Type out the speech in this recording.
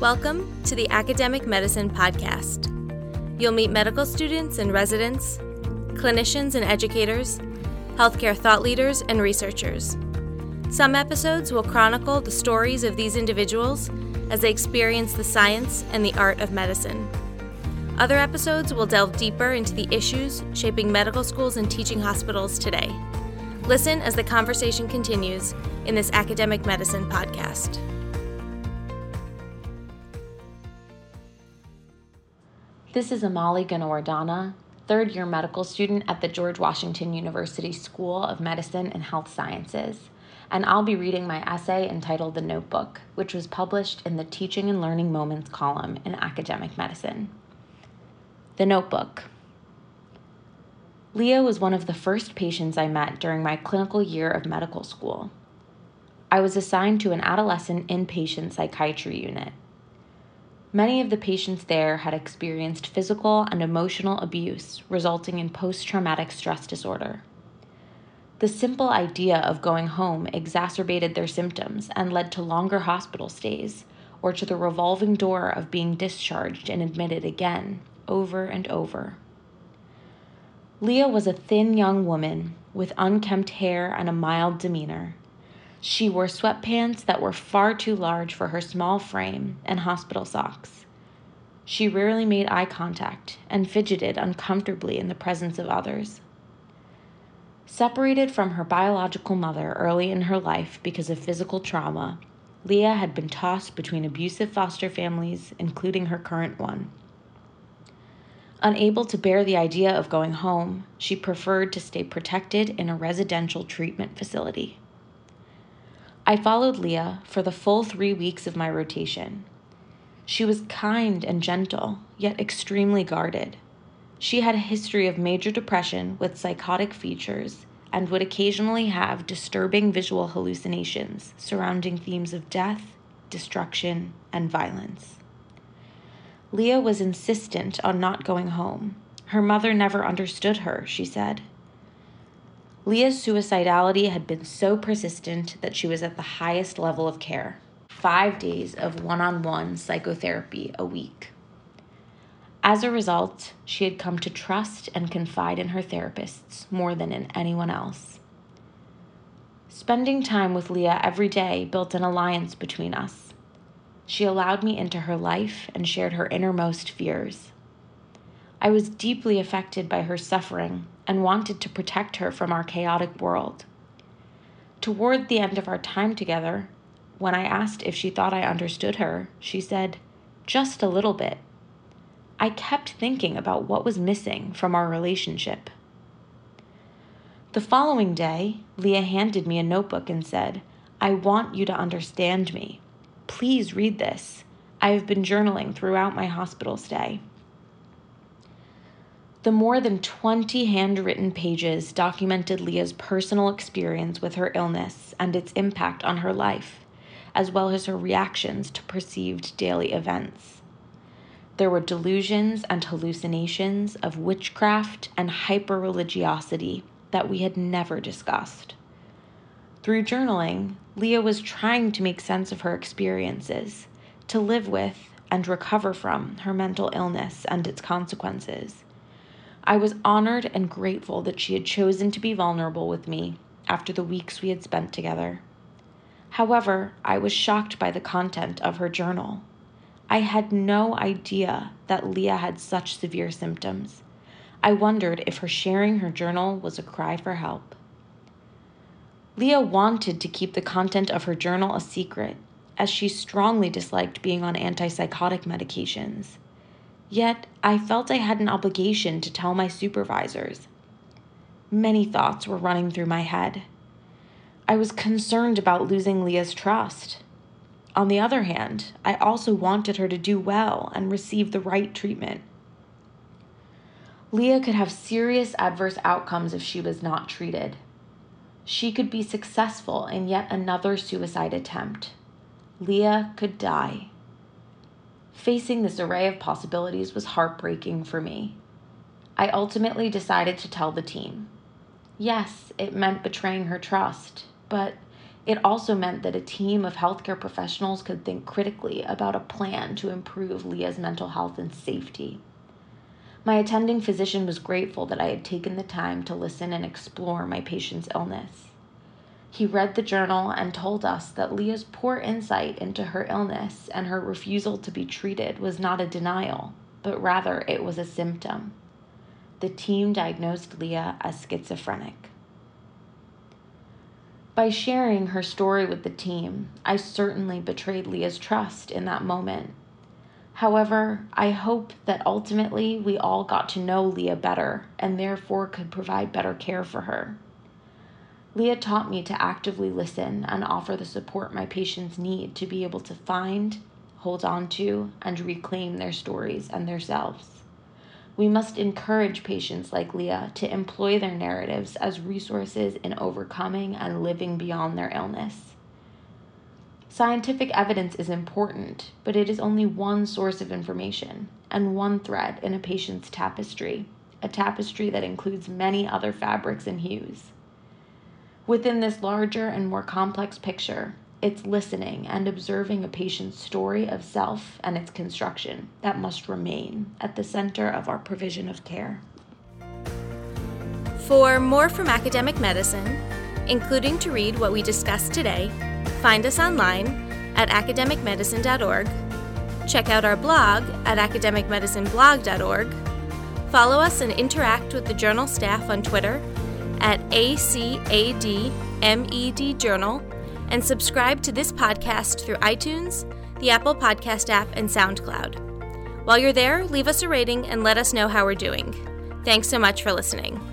Welcome to the Academic Medicine Podcast. You'll meet medical students and residents, clinicians and educators, healthcare thought leaders and researchers. Some episodes will chronicle the stories of these individuals as they experience the science and the art of medicine. Other episodes will delve deeper into the issues shaping medical schools and teaching hospitals today. Listen as the conversation continues in this Academic Medicine Podcast. This is Amali Ganowardana, third-year medical student at the George Washington University School of Medicine and Health Sciences, and I'll be reading my essay entitled The Notebook, which was published in the Teaching and Learning Moments column in Academic Medicine. The Notebook. Leah was one of the first patients I met during my clinical year of medical school. I was assigned to an adolescent inpatient psychiatry unit. Many of the patients there had experienced physical and emotional abuse resulting in post-traumatic stress disorder. The simple idea of going home exacerbated their symptoms and led to longer hospital stays, or to the revolving door of being discharged and admitted again, over and over. Leah was a thin young woman with unkempt hair and a mild demeanor. She wore sweatpants that were far too large for her small frame and hospital socks. She rarely made eye contact and fidgeted uncomfortably in the presence of others. Separated from her biological mother early in her life because of physical trauma, Leah had been tossed between abusive foster families, including her current one. Unable to bear the idea of going home, she preferred to stay protected in a residential treatment facility. I followed Leah for the full 3 weeks of my rotation. She was kind and gentle, yet extremely guarded. She had a history of major depression with psychotic features and would occasionally have disturbing visual hallucinations surrounding themes of death, destruction, and violence. Leah was insistent on not going home. Her mother never understood her, she said. Leah's suicidality had been so persistent that she was at the highest level of care, 5 days of one-on-one psychotherapy a week. As a result, she had come to trust and confide in her therapists more than in anyone else. Spending time with Leah every day built an alliance between us. She allowed me into her life and shared her innermost fears. I was deeply affected by her suffering and wanted to protect her from our chaotic world. Toward the end of our time together, when I asked if she thought I understood her, she said, "Just a little bit." I kept thinking about what was missing from our relationship. The following day, Leah handed me a notebook and said, "I want you to understand me. Please read this. I have been journaling throughout my hospital stay." The more than 20 handwritten pages documented Leah's personal experience with her illness and its impact on her life, as well as her reactions to perceived daily events. There were delusions and hallucinations of witchcraft and hyper-religiosity that we had never discussed. Through journaling, Leah was trying to make sense of her experiences, to live with and recover from her mental illness and its consequences. I was honored and grateful that she had chosen to be vulnerable with me after the weeks we had spent together. However, I was shocked by the content of her journal. I had no idea that Leah had such severe symptoms. I wondered if her sharing her journal was a cry for help. Leah wanted to keep the content of her journal a secret, as she strongly disliked being on antipsychotic medications. Yet, I felt I had an obligation to tell my supervisors. Many thoughts were running through my head. I was concerned about losing Leah's trust. On the other hand, I also wanted her to do well and receive the right treatment. Leah could have serious adverse outcomes if she was not treated. She could be successful in yet another suicide attempt. Leah could die. Facing this array of possibilities was heartbreaking for me. I ultimately decided to tell the team. Yes, it meant betraying her trust, but It also meant that a team of healthcare professionals could think critically about a plan to improve Leah's mental health and safety. My attending physician was grateful that I had taken the time to listen and explore my patient's illness. He read the journal and told us that Leah's poor insight into her illness and her refusal to be treated was not a denial, but rather it was a symptom. The team diagnosed Leah as schizophrenic. By sharing her story with the team, I certainly betrayed Leah's trust in that moment. However, I hope that ultimately we all got to know Leah better and therefore could provide better care for her. Leah taught me to actively listen and offer the support my patients need to be able to find, hold on to, and reclaim their stories and their selves. We must encourage patients like Leah to employ their narratives as resources in overcoming and living beyond their illness. Scientific evidence is important, but it is only one source of information and one thread in a patient's tapestry, a tapestry that includes many other fabrics and hues. Within this larger and more complex picture, it's listening and observing a patient's story of self and its construction that must remain at the center of our provision of care. For more from academic medicine, including to read what we discussed today, find us online at academicmedicine.org, check out our blog at academicmedicineblog.org, follow us and interact with the journal staff on Twitter at ACADMED and subscribe to this podcast through iTunes, the Apple Podcast app, and SoundCloud. While you're there, leave us a rating and let us know how we're doing. Thanks so much for listening.